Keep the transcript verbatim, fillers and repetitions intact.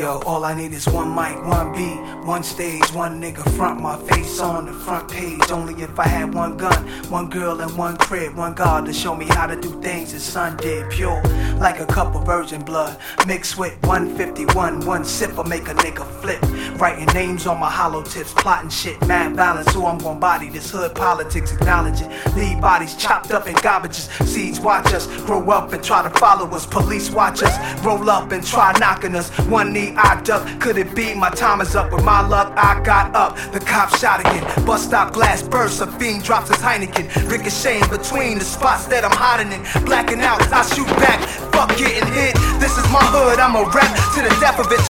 Yo, all I need is one mic, one beat, one stage, one nigga front my face on the front page. Only if I had one gun, one girl and one crib, one God to show me how to do things his son did. Pure, like a cup of virgin blood, mixed with one fifty-one, one sip will make a nigga flip. Writing names on my hollow tips, plotting shit, mad balance, who I'm gon' body. This hood politics, acknowledge it. Leave bodies chopped up in garbages. Seeds watch us grow up and try to follow us. Police watch us roll up and try knocking us. One knee I duck, could it be my time is up? With my luck I got up, the cop shot again. Bus stop glass bursts, a fiend drops his Heineken. Ricocheting between the spots that I'm hiding in. Blacking out, I shoot back, fuck getting hit. This is my hood, I'm a rap to the death of it.